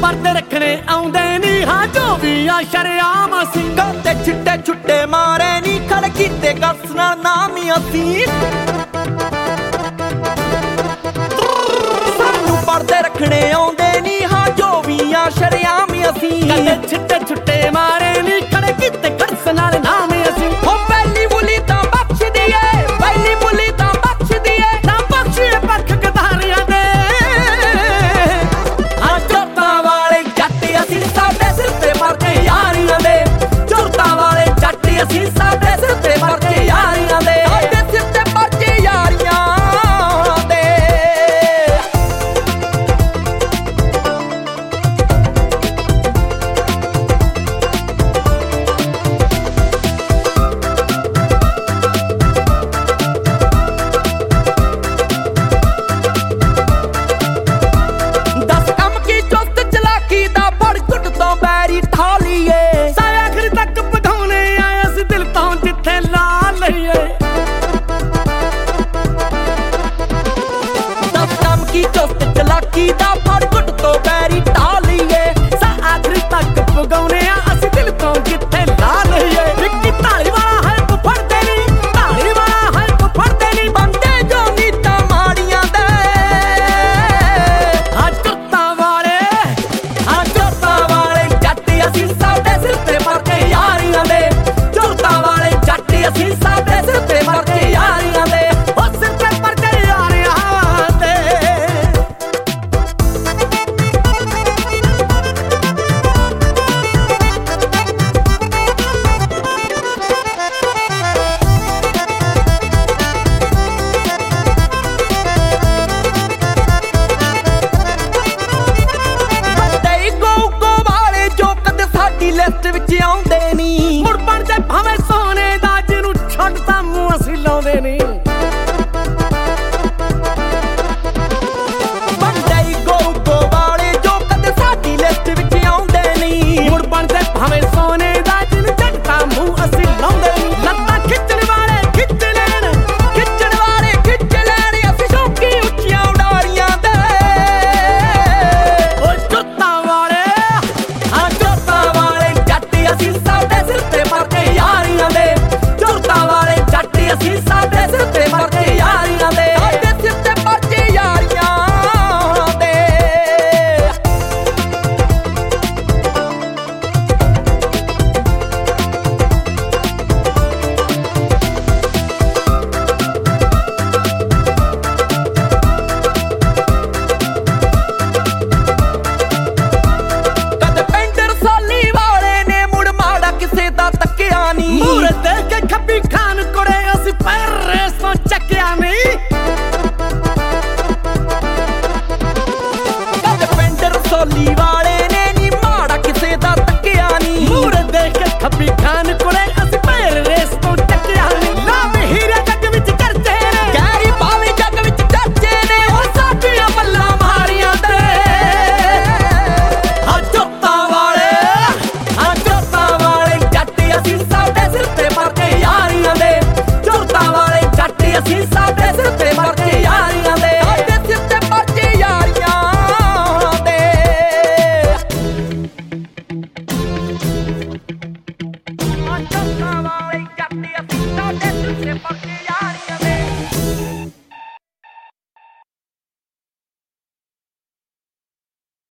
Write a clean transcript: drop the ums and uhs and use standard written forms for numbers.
ਪਰਦੇ ਰੱਖਣੇ ਆਉਂਦੇ ਨੀ ਹਾਂ ਜੋ ਵੀ ਆ ਸ਼ਰਿਆਮ ਅਸੀਂ ਕਾਤੇ ਛਿੱਟੇ ਛੁੱਟੇ ਮਾਰੇ ਨੀ ਖੜ ਕੀਤੇ ਗੱਸ ਨਾਲ ਨਾਮ ਅਸੀਂ ਸਾਨੂੰ ਪਰਦੇ ਰੱਖਣੇ ਆਉਂਦੇ ਨੀ ਹਾਂ ਜੋ ਵੀ ਆ ਸ਼ਰਿਆਮ ਅਸੀਂ ਕਾਤੇ ਛਿੱਟੇ ਛੁੱਟੇ ਮਾਰੇ ਨੀ ਖੜ ਕੀਤੇ ਗੱਸ ਨਾਲ ਨਾਮ ਅਸੀਂ ਹੋ ਪਹਿਲੀ ਬੁਲੀ ਤਾਂ ਬਖਸ਼ਦੀ ਏ ਪਹਿਲੀ ਬੁਲੀ ਤਾਂ ਬਖਸ਼ਦੀ ਏ ਨਾ ਬਖਸ਼ੀਏ ਪੱਖ ਗਦਾਰੀਆਂ ਦੇ ਜੁਰਤਾਂ ਵਾਲੇ ਜੱਟ ਅਸੀਂ ਸਾਡੇ ਸਿਰ ਤੇ ਮਰ ਕੇ ਯਾਰੀਆਂ ਦੇ ਜੁਰਤਾਂ ਵਾਲੇ ਜੱਟ ਅਸੀਂ ਸਾਡੇ ਸਿਰ ਤੇ ਮਰ ਕੇ ਯਾਰੀਆਂ ਦੇ ਸਾਡੇ ਸਿਰ ਤੇ ਮਰ ਕੇ ਯਾਰੀਆਂ ਦੇ ਦਸ ਕੰਮ ਕੀ ਚੁਸਤ ਚਲਾਕੀ ਦਾ ਫੜ ਘੁੱਟ ਤੋਂ ਬੈਰੀ ਠਾਲੀਏ ਸਾਰੇ ਆਖਰ ਤੱਕ ਪਗਾਉਣੇ ਆਏ ਅਸੀਂ ਦਿਲ ਤੋਂ ਜਿੱਥੇ ਲਾ ਲਈਏ ਦਸ ਕੰਮ ਕੀ ਚੁਸਤ ਚਲਾਕੀ ਦਾ ਫੜ ਘੁੱਟ ਤੋਂ ਬੈਰੀ ਠਾਲੀਏ ਸਾਰੇ ਆਖਰ ਤੱਕ ਪਗਾਉਣੇ ਆ ਅਸੀਂ ਦਿਲ ਤੋਂ ਜਿੱਥੇ ਲਾ ਲਈਏ ਵਿੱਕੀ ਢਾਲੀ ਵਾਲਾ ਹੈ ਤੂੰ ਫੜਦੇ ਨੀ ਢਾਲੀ ਵਾਲਾ ਹੈ ਤੂੰ ਫੜਦੇ ਨੀ ਬੰਦੇ ਜੋ ਨੀਤਾਂ ਮਾੜੀਆਂ ਦੇ ਜੁਰਤਾਂ ਵਾਲੇ ਜੁਰਤਾਂ ਵਾਲੇ ਜੱਟ ਅਸੀਂ ਸਾਡੇ ਸਿਰ ਤੇ ਮਰ ਕੇ ਯਾਰੀਆਂ ਦੇ ਜੁਰਤਾਂ ਵਾਲੇ ਜੱਟ ਅਸੀਂ ਸਾਡੇ ਸਿਰ ਤੇ ਮਰ ਕੇ ਯਾਰੀਆਂ ਦੇ ਉਹ ਸਿਰ ਤੇ ਪਰਦੇ ਯਾਰੀਆਂ ਦੇ ਬੰਦੇ ਗੋ ਵਾਲੇ ਜੋ ਕਦੇ ਸਾਡੀ ਲਿਸਟ ਵਿੱਚ ਆਉਂਦੇ ਨੀ ਮੁੜ ਬਣਦੇ ਭਾਵੇਂ ਸੋਨੇ ਦਾ ਜਿਹਨੂੰ ਛੱਡਦਾ ਮੂੰਹ ਅਸੀਂ ਲਾਉਂਦੇ ਨੀ ਬੰਦੇ ਗੋ ਵਾਲੇ ਜੋ ਕਦੇ ਸਾਡੀ ਲਿਸਟ ਵਿੱਚ ਆਉਂਦੇ ਨੀ ਮੁੜ ਬਣਦੇ ਭਾਵੇਂ ਸੋਨੇ ਦਾ ਜਿਹਨੂੰ ਛੱਡਦਾ ਮੂੰਹ ਅਸੀਂ ਲਾਉਂਦੇ ਨੀ ਲੱਤਾਂ ਖਿੱਚਣ ਵਾਲੇ ਖਿੱਚ ਲੈਣ ਖਿੱਚਣ ਵਾਲੇ ਖਿੱਚ ਲੈਣ ਅਸੀਂ ਸ਼ੌਕੀ ਉੱਚੀਆਂ ਉਡਾਰੀਆਂ ਦੇ ਉਹ ਜੁਰਤਾਂ ਵਾਲੇ ਜੁਰਤਾਂ ਵਾਲੇ ਜੱਟ ਅਸੀਂ ਸਾਡੇ ਸਿਰ ਤੇ ਮਰ ਕੇ ਯਾਰੀਆਂ ਦੇ ਜੁਰਤਾਂ ਵਾਲੇ ਜੱਟ ਅਸੀਂ ਸਾਡੇ ਸਿਰ ਤੇ ਮਰ ਕੇ ਯਾਰੀਆਂ ਦੇ ਸਾਡੇ ਸਿਰ ਤੇ ਮਰ ਕੇ ਯਾਰੀਆਂ ਦੇ ਕਦੇ ਪੈਂਟਰ ਸਾਲੀ ਵਾਲੇ ਨੇ ਮੁੜ ਮਾੜਾ ਕਿਸੇ ਦਾ ਤੱਕਿਆ ਨੀ ਮੂਹਰੇ ਦੇਖ ਕੇ ਖੱਬੀ ਖਾਨ ਕੁੜੇ ਅਸੀਂ ਪੈਰ ਰੇਸ ਤੋਂ ਚੱਕਿਆ ਨਹੀਂ ਕਦੇ ਪੈਂਟਰ ਸਾਲੀ ਵਾਲੇ ਨੇ ਨੀ ਮਾੜਾ ਕਿਸੇ ਦਾ ਤੱਕਿਆ ਨੀ ਮੂਹਰੇ ਦੇਖ ਕੇ ਖੱਬੀ ਖਾਨ ਕੁੜੇ ਅਸੀਂ